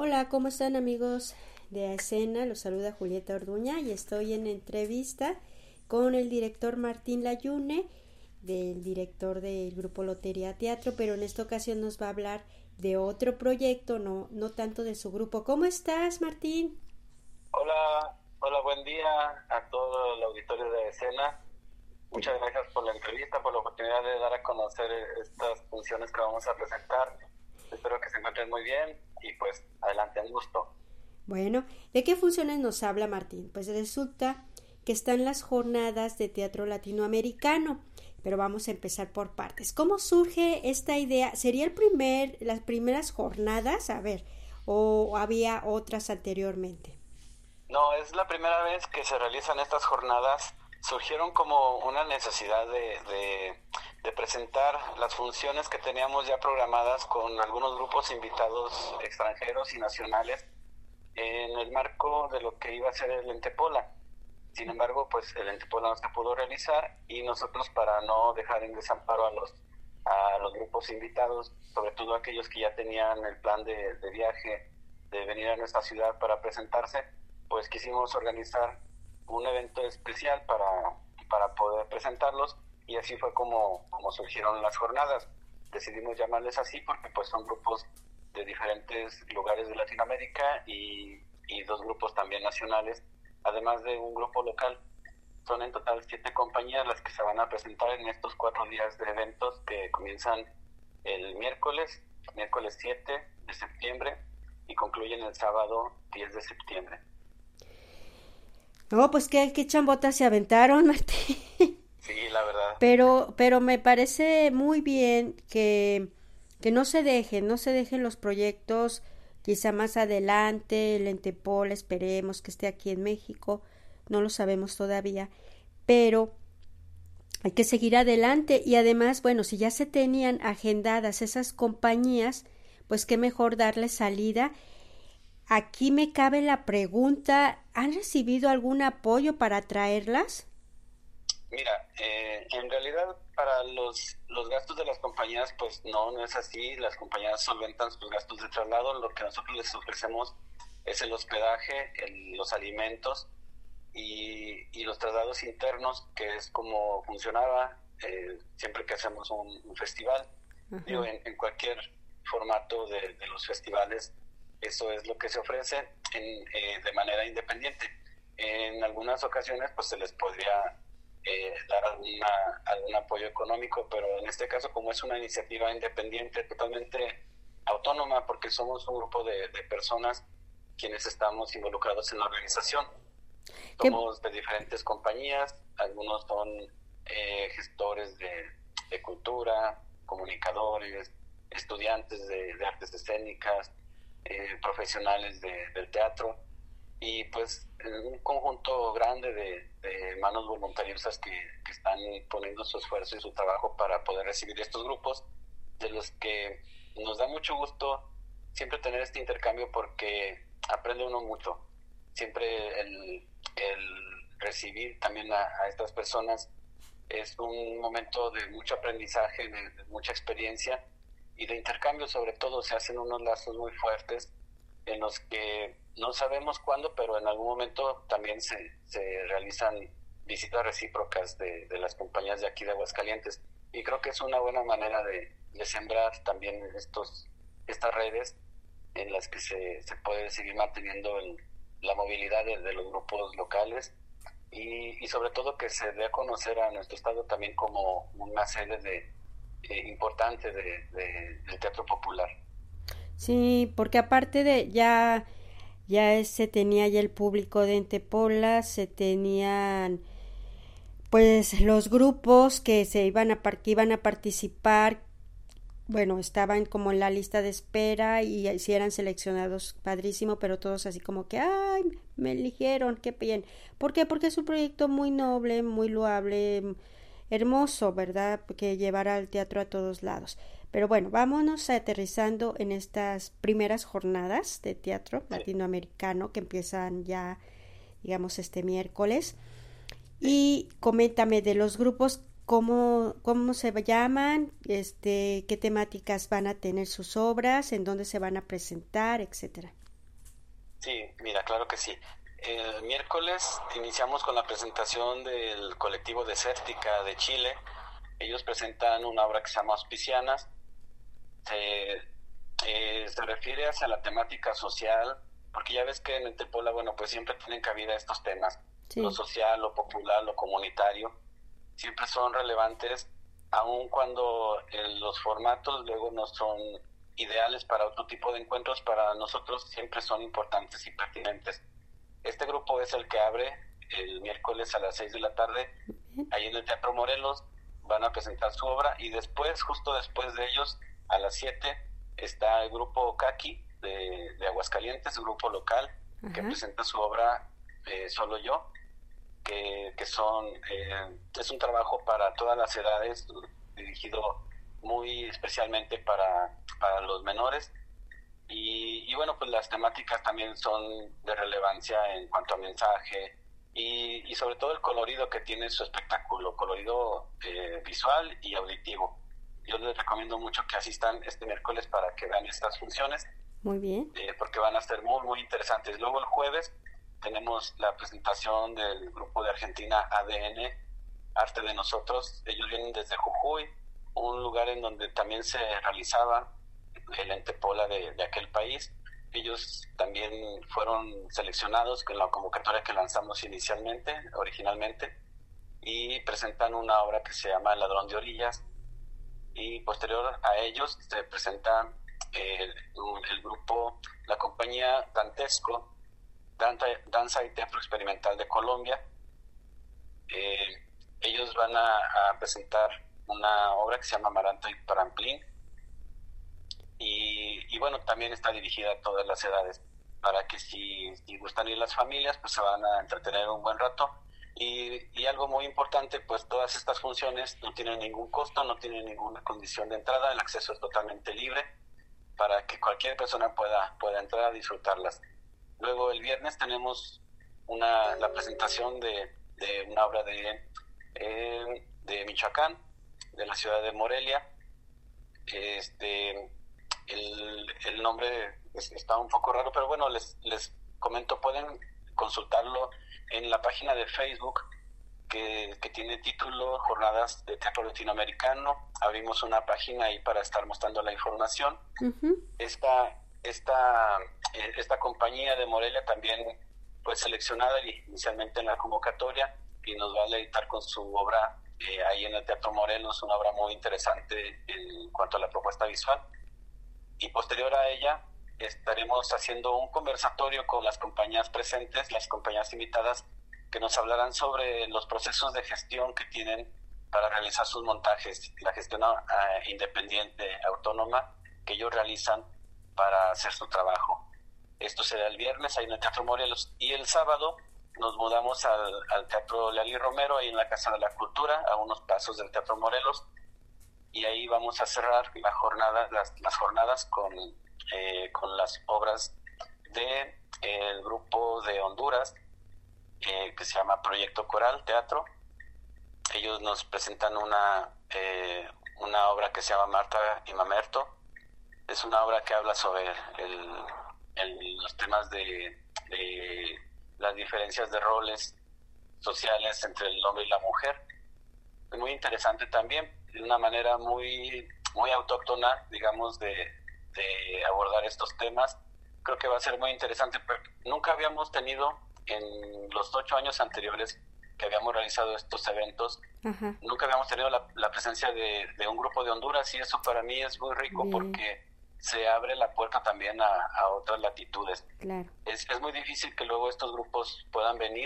Hola, ¿cómo están amigos de Escena? Los saluda Julieta Orduña y estoy en entrevista con el director Martín Layune, del director del Grupo Lotería Teatro, pero en esta ocasión nos va a hablar de otro proyecto, no tanto de su grupo. ¿Cómo estás, Martín? Hola, buen día a todo el auditorio de Escena. Muchas gracias por la entrevista, por la oportunidad de dar a conocer estas funciones que vamos a presentar. Espero que se encuentren muy bien y pues adelante, un gusto. Bueno, ¿de qué funciones nos habla Martín? Pues resulta que están las jornadas de teatro latinoamericano, pero vamos a empezar por partes. ¿Cómo surge esta idea? ¿Sería las primeras jornadas? A ver, ¿o había otras anteriormente? No, es la primera vez que se realizan estas jornadas. Surgieron como una necesidad de presentar las funciones que teníamos ya programadas con algunos grupos invitados extranjeros y nacionales en el marco de lo que iba a ser el Entepola. Sin embargo, pues el Entepola no se pudo realizar y nosotros, para no dejar en desamparo a los grupos invitados, sobre todo aquellos que ya tenían el plan de viaje, de venir a nuestra ciudad para presentarse, pues quisimos organizar un evento especial para poder presentarlos, y así fue como surgieron las jornadas. Decidimos llamarles así porque pues son grupos de diferentes lugares de Latinoamérica y dos grupos también nacionales, además de un grupo local. Son en total 7 compañías las que se van a presentar en estos 4 días de eventos que comienzan el miércoles 7 de septiembre y concluyen el sábado 10 de septiembre. No, pues qué chambotas se aventaron, Martín. Sí, la verdad. Pero me parece muy bien que no se dejen los proyectos, quizá más adelante, el Entepol, esperemos que esté aquí en México, no lo sabemos todavía, pero hay que seguir adelante y además, bueno, si ya se tenían agendadas esas compañías, pues qué mejor darle salida. Aquí me cabe la pregunta, ¿han recibido algún apoyo para traerlas? Mira, en realidad para los gastos de las compañías, pues no es así. Las compañías solventan sus gastos de traslado. Lo que nosotros les ofrecemos es el hospedaje, los alimentos y los traslados internos, que es como funcionaba siempre que hacemos un festival. Digo, en cualquier formato de los festivales, eso es lo que se ofrece de manera independiente. En algunas ocasiones pues se les podría dar algún apoyo económico, pero en este caso, como es una iniciativa independiente, totalmente autónoma, porque somos un grupo de personas quienes estamos involucrados en la organización. ¿Qué? Somos de diferentes compañías, algunos son gestores de cultura, comunicadores, estudiantes de artes escénicas, profesionales del teatro, y pues un conjunto grande de manos voluntariosas que están poniendo su esfuerzo y su trabajo para poder recibir estos grupos, de los que nos da mucho gusto siempre tener este intercambio, porque aprende uno mucho. Siempre el recibir también a estas personas es un momento de mucho aprendizaje, de mucha experiencia y de intercambio. Sobre todo se hacen unos lazos muy fuertes en los que no sabemos cuándo, pero en algún momento también se realizan visitas recíprocas de las compañías de aquí de Aguascalientes, y creo que es una buena manera de sembrar también estas redes en las que se puede seguir manteniendo la movilidad de los grupos locales, y sobre todo que se dé a conocer a nuestro estado también como una sede importante del teatro popular. Sí, porque aparte de ya se tenía ya el público de Entepola, se tenían pues los grupos que que iban a participar, bueno, estaban como en la lista de espera y si eran seleccionados, padrísimo, pero todos así como que, ay, me eligieron, qué bien. ¿Por qué? Porque es un proyecto muy noble, muy loable, hermoso, ¿verdad? Que llevará al teatro a todos lados. Pero bueno, vámonos aterrizando en estas primeras jornadas de teatro Sí, latinoamericano que empiezan ya, digamos, este miércoles. sí. Y coméntame de los grupos, cómo se llaman, qué temáticas van a tener sus obras, en dónde se van a presentar, etcétera. Sí, mira, claro que sí. El miércoles iniciamos con la presentación del colectivo Desértica de Chile. Ellos presentan una obra que se llama Auspicianas. Se, Se refiere hacia la temática social, porque ya ves que en Tepola, bueno, pues siempre tienen cabida estos temas, lo Sí, social, lo popular, lo comunitario, siempre son relevantes, aun cuando los formatos luego no son ideales para otro tipo de encuentros, para nosotros siempre son importantes y pertinentes. Este grupo es el que abre el miércoles a las 6 de la tarde, bien, ahí en el Teatro Morelos, van a presentar su obra y después, justo después de ellos, a las 7, está el grupo Kaki de Aguascalientes, un grupo local que ajá, presenta su obra Solo Yo, que son, es un trabajo para todas las edades, dirigido muy especialmente para los menores. Y bueno, pues las temáticas también son de relevancia en cuanto a mensaje y sobre todo el colorido que tiene su espectáculo, colorido visual y auditivo. Yo les recomiendo mucho que asistan este miércoles para que vean estas funciones, muy bien, porque van a ser muy, muy interesantes. Luego el jueves tenemos la presentación del grupo de Argentina ADN, Arte de Nosotros. Ellos vienen desde Jujuy, un lugar en donde también se realizaba el Entepola de aquel país. Ellos también fueron seleccionados con la convocatoria que lanzamos originalmente, y presentan una obra que se llama El Ladrón de Orillas, y posterior a ellos se presenta el grupo, la compañía Dantesco, Danza y Teatro Experimental de Colombia. Eh, Ellos van a presentar una obra que se llama Amaranto y Paramplín, y bueno, también está dirigida a todas las edades, para que si gustan ir las familias, pues se van a entretener un buen rato. Y algo muy importante, pues todas estas funciones no tienen ningún costo, no tienen ninguna condición de entrada, el acceso es totalmente libre para que cualquier persona pueda entrar a disfrutarlas. Luego el viernes tenemos la presentación de una obra de Michoacán, de la ciudad de Morelia. Este, el nombre está un poco raro, pero bueno, les comento, pueden consultarlo en la página de Facebook que tiene título Jornadas de Teatro Latinoamericano. Abrimos una página ahí para estar mostrando la información. ujú, Esta, esta, esta compañía de Morelia también fue seleccionada inicialmente en la convocatoria y nos va a deleitar con su obra ahí en el Teatro Morelos, una obra muy interesante en cuanto a la propuesta visual. Y posterior a ella estaremos haciendo un conversatorio con las compañías presentes, las compañías invitadas, que nos hablarán sobre los procesos de gestión que tienen para realizar sus montajes, la gestión independiente, autónoma, que ellos realizan para hacer su trabajo. Esto será el viernes ahí en el Teatro Morelos, y el sábado nos mudamos al Teatro Lealí Romero, ahí en la Casa de la Cultura, a unos pasos del Teatro Morelos, y ahí vamos a cerrar las jornadas con las obras de el grupo de Honduras, que se llama Proyecto Coral Teatro. Ellos nos presentan una obra que se llama Marta y Mamerto. Es una obra que habla sobre los temas de las diferencias de roles sociales entre el hombre y la mujer. Es muy interesante también, de una manera muy, muy autóctona, digamos, de abordar estos temas. Creo que va a ser muy interesante, pero nunca habíamos tenido, en los 8 años anteriores que habíamos realizado estos eventos, ajá, nunca habíamos tenido la presencia de un grupo de Honduras, y eso para mí es muy rico bien, porque se abre la puerta también a otras latitudes. claro, Es muy difícil que luego estos grupos puedan venir,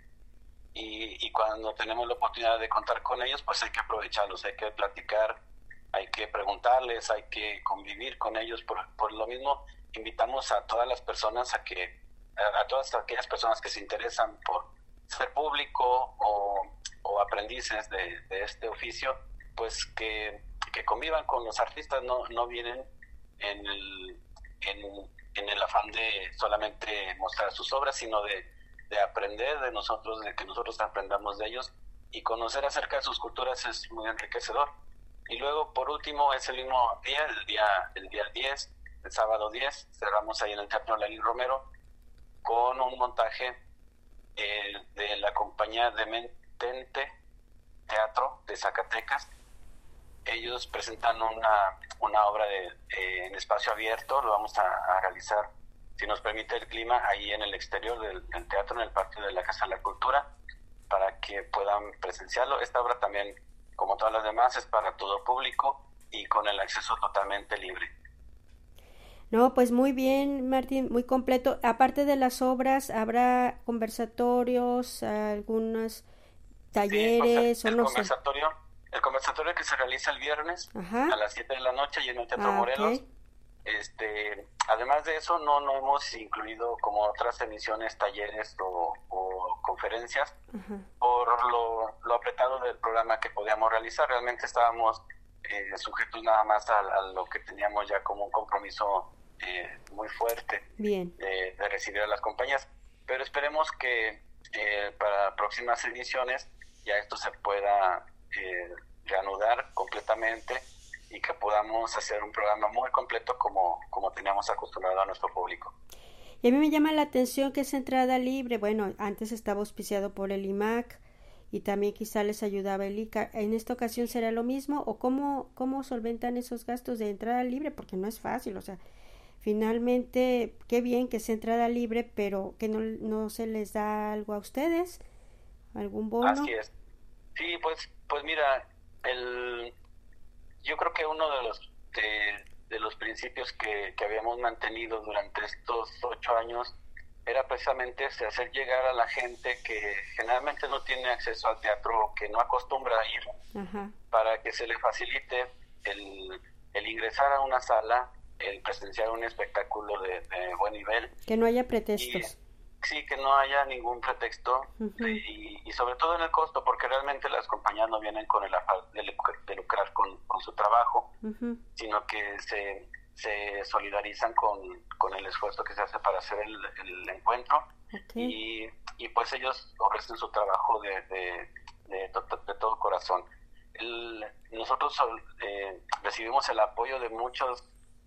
y cuando tenemos la oportunidad de contar con ellos, pues hay que aprovecharlos, hay que platicar, hay que preguntarles, hay que convivir con ellos. Por lo mismo, invitamos a todas las personas a todas aquellas personas que se interesan por ser público o aprendices de este oficio, pues que convivan con los artistas, no vienen en en el afán de solamente mostrar sus obras, sino de aprender de nosotros, de que nosotros aprendamos de ellos, y conocer acerca de sus culturas es muy enriquecedor. Y luego, por último, es el mismo día, el día 10, el sábado 10, cerramos ahí en el Teatro Lealí Romero, con un montaje de la compañía de Mentente Teatro de Zacatecas. Ellos presentan una obra en espacio abierto. Lo vamos a realizar, si nos permite el clima, ahí en el exterior del teatro, en el patio de la Casa de la Cultura, para que puedan presenciarlo. Esta obra también, como todas las demás, es para todo público y con el acceso totalmente libre. No, pues muy bien, Martín, muy completo. Aparte de las obras, ¿habrá conversatorios, algunos talleres Sí, pues o no sé? El conversatorio que se realiza el viernes a las 7 de la noche y en el Teatro Morelos. Okay. Además de eso, no hemos incluido como otras emisiones, talleres o conferencias por lo apretado del programa que podíamos realizar. Realmente estábamos sujetos nada más a lo que teníamos ya como un compromiso muy fuerte de recibir a las compañías. Pero esperemos que para próximas ediciones ya esto se pueda reanudar completamente y que podamos hacer un programa muy completo como teníamos acostumbrado a nuestro público. Y a mí me llama la atención que es entrada libre. Bueno, antes estaba auspiciado por el IMAC y también quizá les ayudaba el ICA. ¿En esta ocasión será lo mismo? ¿O cómo solventan esos gastos de entrada libre? Porque no es fácil, o sea, finalmente, qué bien que sea entrada libre, pero que no se les da algo a ustedes, algún bono. Así es. Sí, pues mira, yo creo que uno de los principios que habíamos mantenido durante estos 8 años era precisamente hacer llegar a la gente que generalmente no tiene acceso al teatro o que no acostumbra a ir, para que se le facilite el ingresar a una sala, el presenciar un espectáculo de buen nivel. Que no haya pretextos. Sí, que no haya ningún pretexto y sobre todo en el costo, porque realmente las compañías no vienen con el afán de lucrar con su trabajo, sino que se solidarizan con el esfuerzo que se hace para hacer el encuentro y pues ellos ofrecen su trabajo de todo corazón. Nosotros recibimos el apoyo de muchos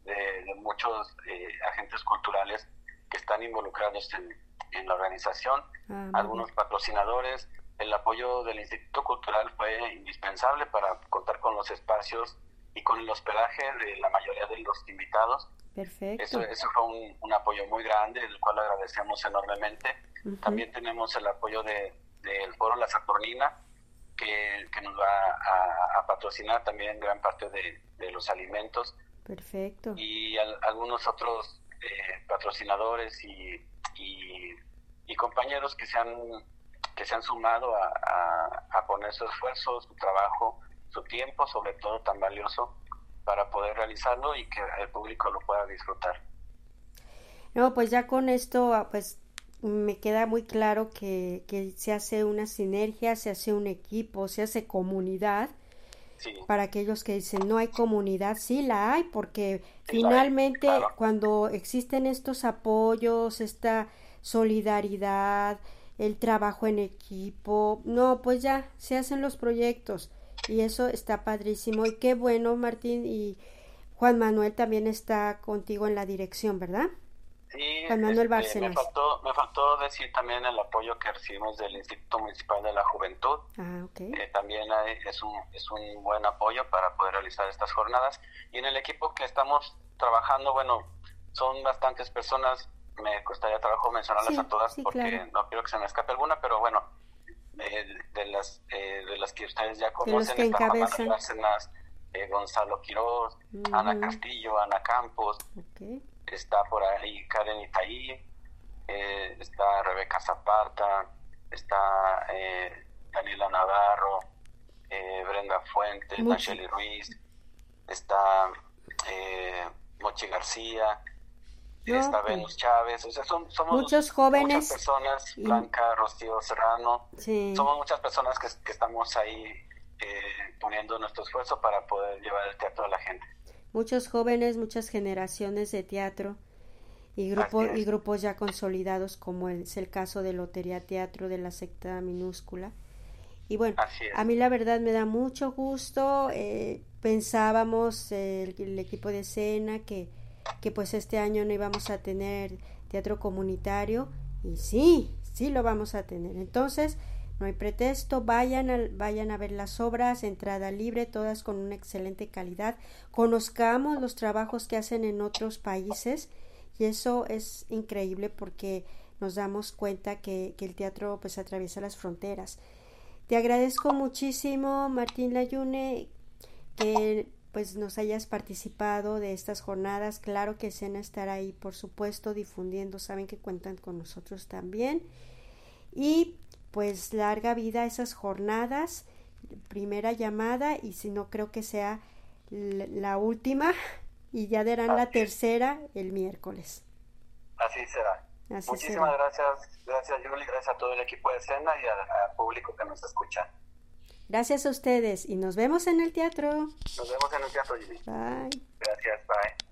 agentes culturales que están involucrados en la organización, algunos patrocinadores. El apoyo del Instituto Cultural fue indispensable para contar con los espacios y con el hospedaje de la mayoría de los invitados. Perfecto. Eso fue un apoyo muy grande, el cual agradecemos enormemente. También tenemos el apoyo del Foro La Saturnina, que nos va a patrocinar también gran parte de los alimentos. Perfecto. Y algunos otros patrocinadores y compañeros que se han sumado a poner su esfuerzo, su trabajo, su tiempo, sobre todo tan valioso, para poder realizarlo y que el público lo pueda disfrutar. No, pues ya con esto, pues me queda muy claro que se hace una sinergia, se hace un equipo, se hace comunidad. Sí. Para aquellos que dicen no hay comunidad, sí la hay, porque finalmente cuando existen estos apoyos, esta solidaridad, el trabajo en equipo, no, pues ya se hacen los proyectos y eso está padrísimo. Y qué bueno, Martín, y Juan Manuel también está contigo en la dirección, ¿verdad? Sí, Juan Manuel Bárcenas. Me faltó decir también el apoyo que recibimos del Instituto Municipal de la Juventud. También es un buen apoyo para poder realizar estas jornadas. Y en el equipo que estamos trabajando, bueno, son bastantes personas. Me costaría trabajo mencionarlas a todas porque no quiero que se me escape alguna, pero bueno, de las que ustedes ya conocen, está Juan Manuel Bárcenas, Gonzalo Quiroz, Ana Castillo, Ana Campos. Está por ahí Karen Itaí, está Rebeca Zapata, está Daniela Navarro, Brenda Fuentes, Nacheli Ruiz, está Mochi García, está Venus Chávez. O sea, somos muchos jóvenes, muchas personas, Blanca, Rocío Serrano, somos muchas personas que estamos ahí poniendo nuestro esfuerzo para poder llevar el teatro a la gente. Muchos jóvenes, muchas generaciones de teatro y grupos ya consolidados, como es el caso de Lotería Teatro de la Secta Minúscula. Y bueno, a mí la verdad me da mucho gusto. Pensábamos el equipo de escena que pues este año no íbamos a tener teatro comunitario Y sí, sí lo vamos a tener. Entonces, no hay pretexto, vayan a ver las obras, entrada libre, todas con una excelente calidad. Conozcamos los trabajos que hacen en otros países y eso es increíble porque nos damos cuenta que el teatro pues atraviesa las fronteras. Te agradezco muchísimo, Martín Layune, que pues nos hayas participado de estas jornadas. Claro que Escena estará ahí, por supuesto, difundiendo. Saben que cuentan con nosotros también. Y pues larga vida a esas jornadas. Primera llamada, y si no, creo que sea la última, y ya darán la tercera el miércoles. Así será. Muchísimas gracias Yuli, gracias a todo el equipo de Escena y al público que nos escucha. Gracias a ustedes y nos vemos en el teatro. Nos vemos en el teatro, Yuli. Bye. Gracias, bye.